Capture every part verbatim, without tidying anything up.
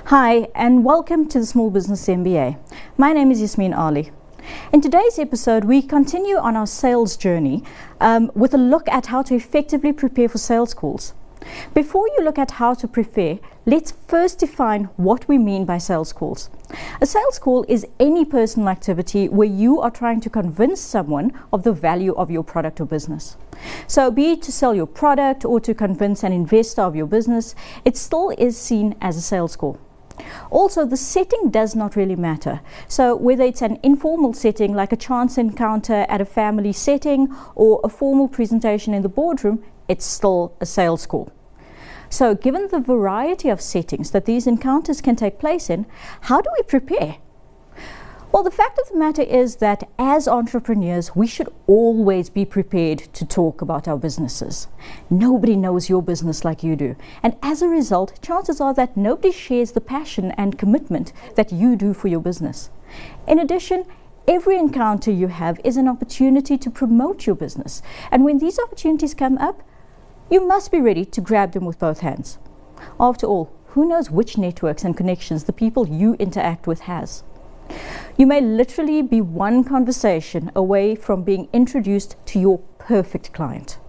Hi, and welcome to the Small Business M B A. My name is Yasmin Ali. In today's episode, we continue on our sales journey um, with a look at how to effectively prepare for sales calls. Before you look at how to prepare, let's first define what we mean by sales calls. A sales call is any personal activity where you are trying to convince someone of the value of your product or business. So be it to sell your product or to convince an investor of your business, it still is seen as a sales call. Also, the setting does not really matter. So whether it's an informal setting like a chance encounter at a family setting or a formal presentation in the boardroom, it's still a sales call. So given the variety of settings that these encounters can take place in, how do we prepare? Well, the fact of the matter is that as entrepreneurs, we should always be prepared to talk about our businesses. Nobody knows your business like you do. And as a result, chances are that nobody shares the passion and commitment that you do for your business. In addition, every encounter you have is an opportunity to promote your business. And when these opportunities come up, you must be ready to grab them with both hands. After all, who knows which networks and connections the people you interact with has? You may literally be one conversation away from being introduced to your perfect client.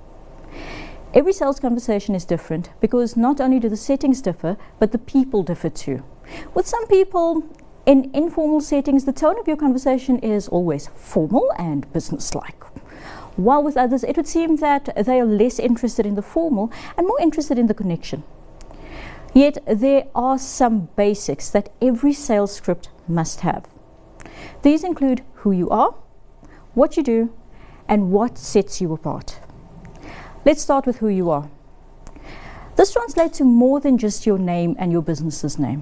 Every sales conversation is different because not only do the settings differ, but the people differ too. With some people, in informal settings, the tone of your conversation is always formal and businesslike. While with others, it would seem that they are less interested in the formal and more interested in the connection. Yet there are some basics that every sales script must have. These include who you are, what you do, and what sets you apart. Let's start with who you are. This translates to more than just your name and your business's name.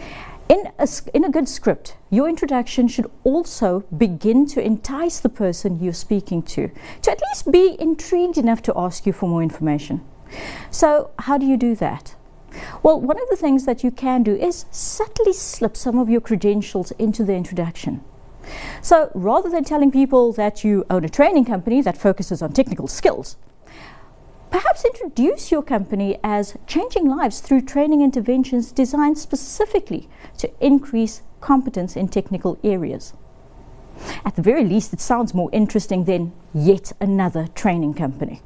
In a, in a good script, your introduction should also begin to entice the person you're speaking to, to at least be intrigued enough to ask you for more information. So how do you do that? Well, one of the things that you can do is subtly slip some of your credentials into the introduction. So rather than telling people that you own a training company that focuses on technical skills, perhaps introduce your company as changing lives through training interventions designed specifically to increase competence in technical areas. At the very least, it sounds more interesting than yet another training company.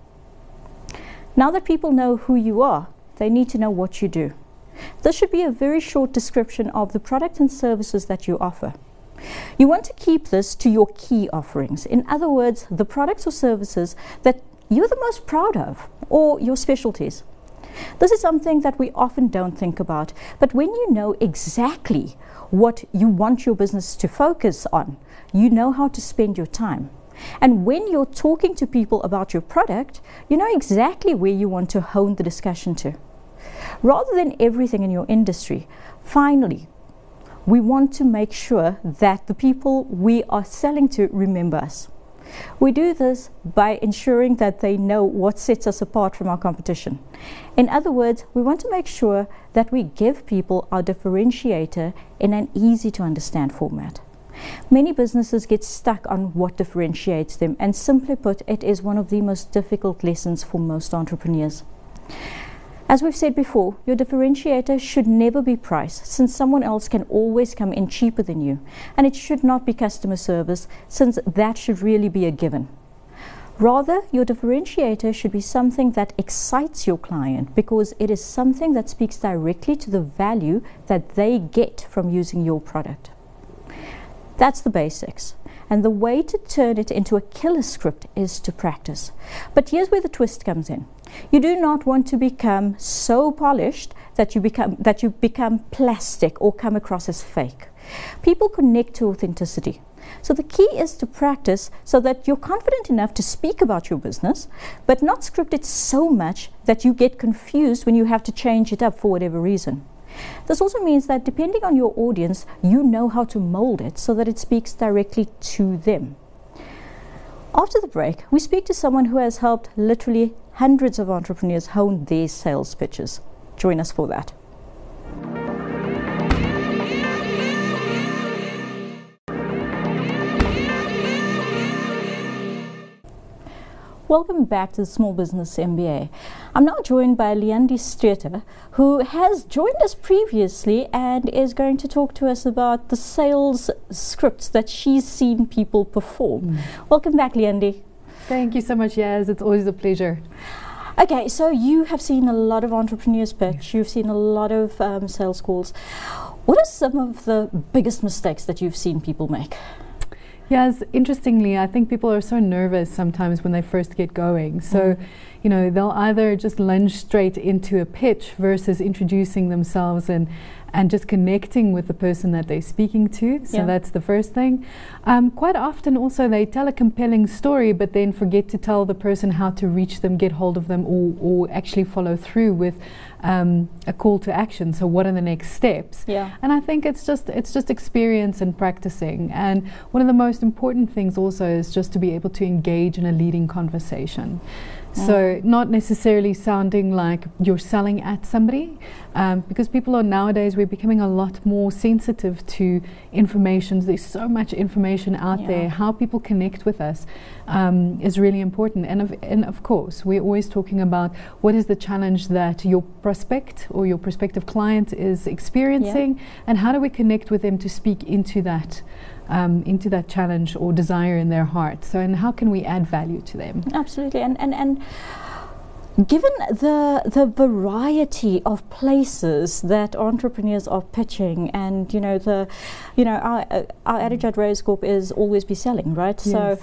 Now that people know who you are, they need to know what you do. This should be a very short description of the products and services that you offer. You want to keep this to your key offerings. In other words, the products or services that you're the most proud of, or your specialties. This is something that we often don't think about, but when you know exactly what you want your business to focus on, you know how to spend your time. And when you're talking to people about your product, you know exactly where you want to hone the discussion to. Rather than everything in your industry, finally, we want to make sure that the people we are selling to remember us. We do this by ensuring that they know what sets us apart from our competition. In other words, we want to make sure that we give people our differentiator in an easy to understand format. Many businesses get stuck on what differentiates them, and simply put, it is one of the most difficult lessons for most entrepreneurs. As we've said before, your differentiator should never be price, since someone else can always come in cheaper than you, and it should not be customer service, since that should really be a given. Rather, your differentiator should be something that excites your client because it is something that speaks directly to the value that they get from using your product. That's the basics. And the way to turn it into a killer script is to practice. But here's where the twist comes in. You do not want to become so polished that you become that you become plastic or come across as fake. People connect to authenticity. So the key is to practice so that you're confident enough to speak about your business, but not script it so much that you get confused when you have to change it up for whatever reason. This also means that depending on your audience, you know how to mold it so that it speaks directly to them. After the break, we speak to someone who has helped literally hundreds of entrepreneurs hone their sales pitches. Join us for that. Welcome back to the Small Business M B A. I'm now joined by Leandi Streeter, who has joined us previously and is going to talk to us about the sales scripts that she's seen people perform. Mm. Welcome back, Leandi. Thank you so much, Yaz. It's always a pleasure. Okay, so you have seen a lot of entrepreneurs pitch, yes. You've seen a lot of um, sales calls. What are some of the biggest mistakes that you've seen people make? Yes, interestingly, I think people are so nervous sometimes when they first get going. So, mm. you know, they'll either just lunge straight into a pitch versus introducing themselves and and just connecting with the person that they're speaking to. So yeah. That's the first thing. Um, quite often also they tell a compelling story but then forget to tell the person how to reach them, get hold of them, or, or actually follow through with um, a call to action. So what are the next steps? Yeah. And I think it's just it's just experience and practicing. And one of the most important things also is just to be able to engage in a leading conversation. Mm. So not necessarily sounding like you're selling at somebody, um, because people are nowadays, we're becoming a lot more sensitive to information. There's so much information out yeah. there. How people connect with us um, is really important. And of, and of course, we're always talking about what is the challenge that your prospect or your prospective client is experiencing, yeah. and how do we connect with them to speak into that Um, into that challenge or desire in their heart. So, and how can we add value to them? Absolutely. And and, and given the the variety of places that entrepreneurs are pitching, and you know the, you know our uh, our adage at Rose Corp is always be selling, right? Yes. So,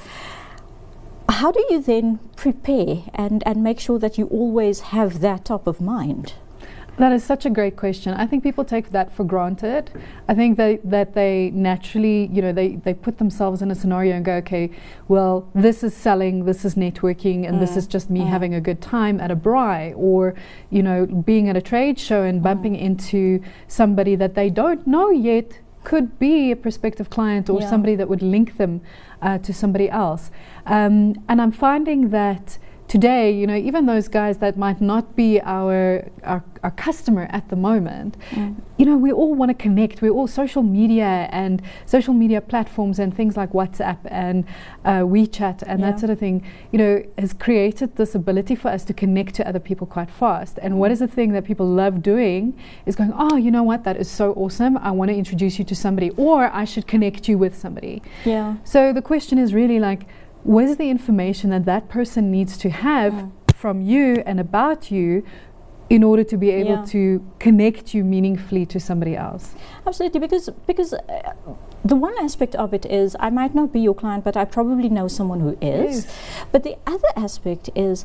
how do you then prepare and and make sure that you always have that top of mind? That is such a great question. I think people take that for granted. I think they, that they naturally, you know, they, they put themselves in a scenario and go, okay, well, this is selling, this is networking, and mm. this is just me mm. having a good time at a braai, or, you know, being at a trade show and bumping mm. into somebody that they don't know yet could be a prospective client or yeah. somebody that would link them uh, to somebody else. Um, and I'm finding that today, you know, even those guys that might not be our our, our customer at the moment, mm. you know, we all want to connect. We're all social media and social media platforms and things like WhatsApp and uh, WeChat and yeah. that sort of thing, you know, has created this ability for us to connect to other people quite fast. And mm. what is the thing that people love doing is going, oh, you know what, that is so awesome. I want to introduce you to somebody, or I should connect you with somebody. Yeah. So the question is really like, what is the information that that person needs to have mm. from you and about you in order to be able yeah. to connect you meaningfully to somebody else? Absolutely, because because uh, the one aspect of it is I might not be your client, but I probably know someone who is. Yes. But the other aspect is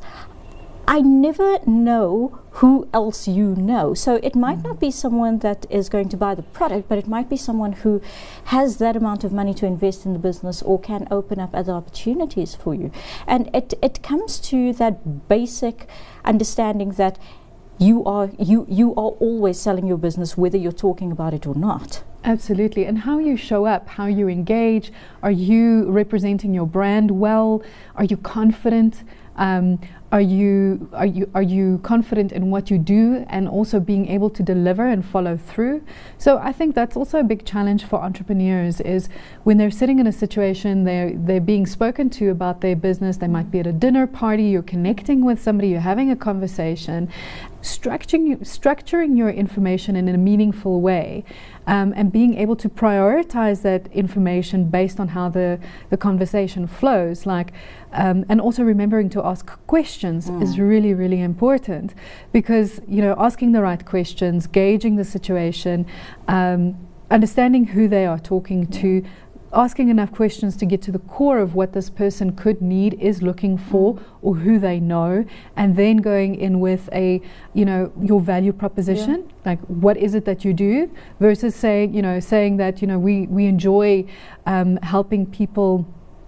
I never know who else you know. So it might mm. not be someone that is going to buy the product, but it might be someone who has that amount of money to invest in the business or can open up other opportunities for you. And it, it comes to that basic understanding that you are you you are always selling your business, whether you're talking about it or not. Absolutely. And how you show up, how you engage, are you representing your brand well? Are you confident? Um, are you are you are you confident in what you do, and also being able to deliver and follow through? So I think that's also a big challenge for entrepreneurs, is when they're sitting in a situation, they're they're being spoken to about their business. They might be at a dinner party, you're connecting with somebody, you're having a conversation, structuring structuring your information in a meaningful way, um, and being able to prioritize that information based on how the the conversation flows, like um, and also remembering to ask questions mm. is really really important, because you know, asking the right questions, gauging the situation, um, understanding who they are talking yeah. to, asking enough questions to get to the core of what this person could need, is looking for, mm. or who they know, and then going in with a, you know, your value proposition, yeah. like what is it that you do, versus saying, you know, saying that, you know, we we enjoy um, helping people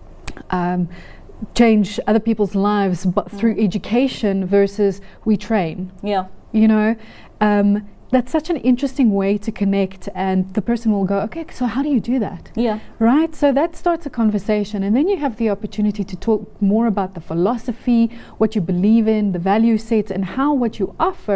um, change other people's lives, but mm. through education, versus we train. Yeah, you know. Um, That's such an interesting way to connect, and the person will go, okay, so how do you do that? Yeah. Right? So that starts a conversation, and then you have the opportunity to talk more about the philosophy, what you believe in, the value sets, and how what you offer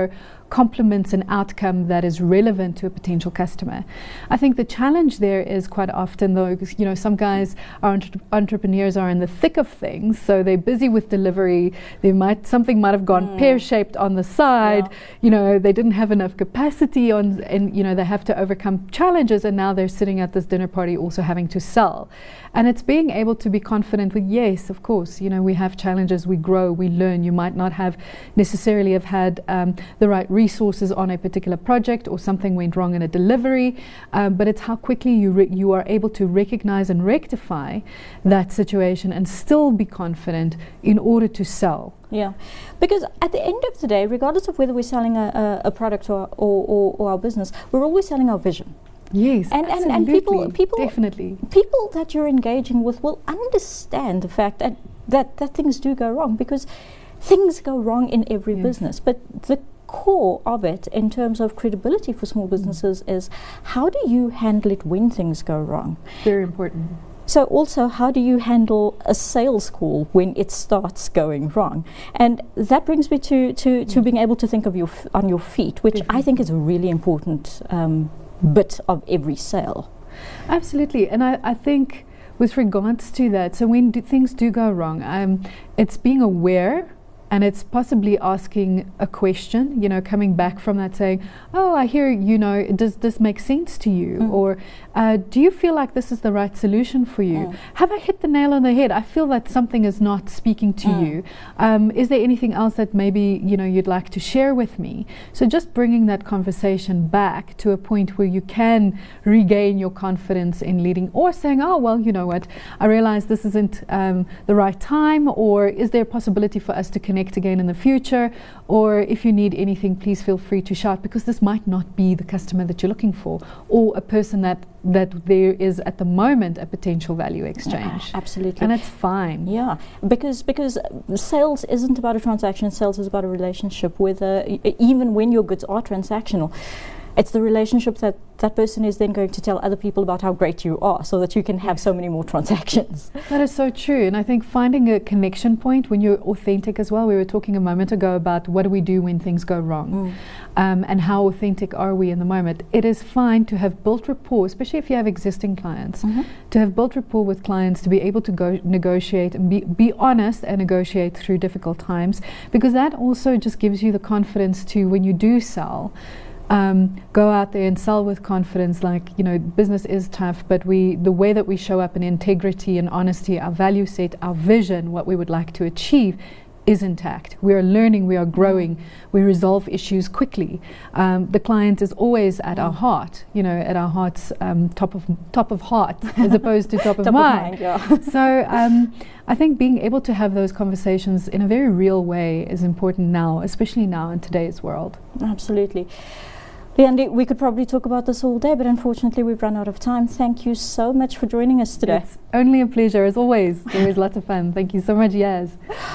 complements an outcome that is relevant to a potential customer. I think the challenge there is quite often, though, you know, some guys are entre entrepreneurs are in the thick of things, so they're busy with delivery. They might something might have gone mm. pear-shaped on the side. Yeah. You know, they didn't have enough capacity on, and you know, they have to overcome challenges, and now they're sitting at this dinner party also having to sell. And it's being able to be confident with, yes, of course, you know, we have challenges, we grow, we learn. You might not have necessarily have had um, the right resources on a particular project, or something went wrong in a delivery, um, but it's how quickly you re you are able to recognize and rectify that situation and still be confident in order to sell. Yeah, because at the end of the day, regardless of whether we're selling a, a, a product or, or, or, or our business, we're always selling our vision. Yes, and, and, and people, people, definitely. people that you're engaging with will understand the fact that, that, that things do go wrong, because things go wrong in every yes. business. But the core of it, in terms of credibility for small businesses, mm. is how do you handle it when things go wrong? Very important. So also, how do you handle a sales call when it starts going wrong? And that brings me to, to, to mm. being able to think of your f on your feet, which definitely. I think is a really important um, bit of every sale. Absolutely, and I, I think with regards to that, so when do things do go wrong, um, it's being aware, and it's possibly asking a question, you know, coming back from that saying, oh, I hear, you know, does this make sense to you? Mm. Or uh, do you feel like this is the right solution for you? Mm. Have I hit the nail on the head? I feel that something is not speaking to mm. you. Um, is there anything else that maybe, you know, you'd like to share with me? So just bringing that conversation back to a point where you can regain your confidence in leading, or saying, oh, well, you know what, I realize this isn't um, the right time, or is there a possibility for us to connect again in the future, or if you need anything, please feel free to shout, because this might not be the customer that you're looking for, or a person that that there is at the moment a potential value exchange. Yeah, absolutely. And it's fine. Yeah, because because sales isn't about a transaction. Sales is about a relationship with a, even when your goods are transactional, it's the relationship that that person is then going to tell other people about how great you are, so that you can have so many more transactions. That is so true. And I think finding a connection point when you're authentic as well. We were talking a moment ago about what do we do when things go wrong, mm. um, and how authentic are we in the moment. It is fine to have built rapport, especially if you have existing clients, mm-hmm. to have built rapport with clients, to be able to go negotiate and be, be honest and negotiate through difficult times, because that also just gives you the confidence to, when you do sell, Um, go out there and sell with confidence. Like, you know, business is tough, but we, the way that we show up in integrity and honesty, our value set, our vision, what we would like to achieve, is intact. We are learning, we are growing, we resolve issues quickly. Um, the client is always at mm. our heart, you know, at our heart's um, top of top of heart, as opposed to top of top mind. Of mind yeah. So um, I think being able to have those conversations in a very real way is important now, especially now in today's world. Absolutely. Leandi, we could probably talk about this all day, but unfortunately we've run out of time. Thank you so much for joining us today. It's only a pleasure, as always. It's always lots of fun. Thank you so much, Yaz.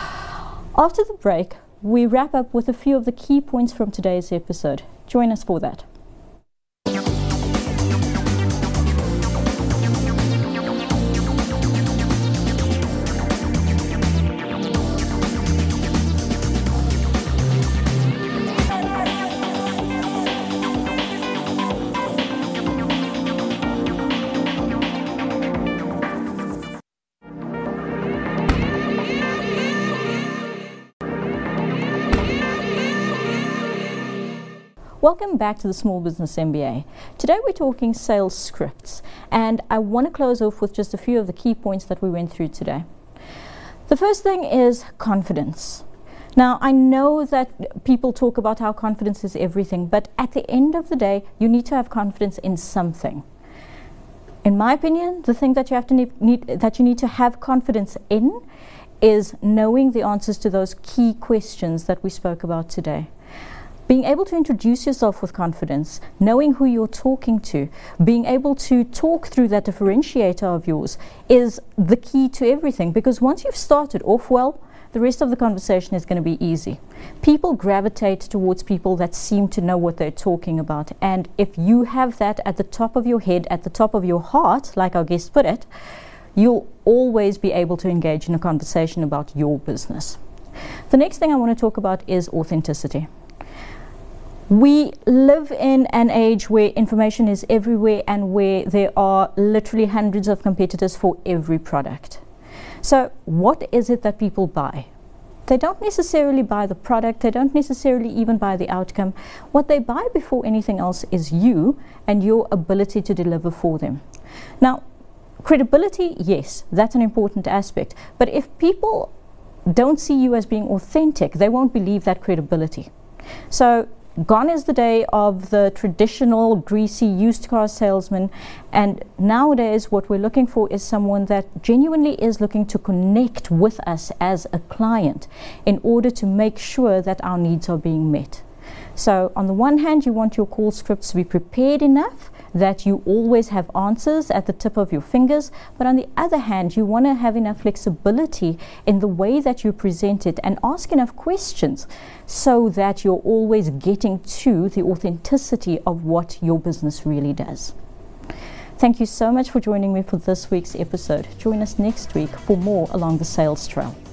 After the break, we wrap up with a few of the key points from today's episode. Join us for that. Welcome back to the Small Business M B A. Today we're talking sales scripts, and I want to close off with just a few of the key points that we went through today. The first thing is confidence. Now, I know that people talk about how confidence is everything, but at the end of the day, you need to have confidence in something. In my opinion, the thing that you have to need, need that you need to have confidence in is knowing the answers to those key questions that we spoke about today. Being able to introduce yourself with confidence, knowing who you're talking to, being able to talk through that differentiator of yours is the key to everything, because once you've started off well, the rest of the conversation is going to be easy. People gravitate towards people that seem to know what they're talking about, and if you have that at the top of your head, at the top of your heart, like our guest put it, you'll always be able to engage in a conversation about your business. The next thing I want to talk about is authenticity. We live in an age where information is everywhere and where there are literally hundreds of competitors for every product. So what is it that people buy? They don't necessarily buy the product, they don't necessarily even buy the outcome. What they buy before anything else is you and your ability to deliver for them. Now, credibility, yes, that's an important aspect. But if people don't see you as being authentic, they won't believe that credibility. So gone is the day of the traditional greasy used car salesman, and nowadays what we're looking for is someone that genuinely is looking to connect with us as a client in order to make sure that our needs are being met. So on the one hand, you want your call scripts to be prepared enough that you always have answers at the tip of your fingers, but on the other hand, you want to have enough flexibility in the way that you present it and ask enough questions so that you're always getting to the authenticity of what your business really does. Thank you so much for joining me for this week's episode. Join us next week for more along the sales trail.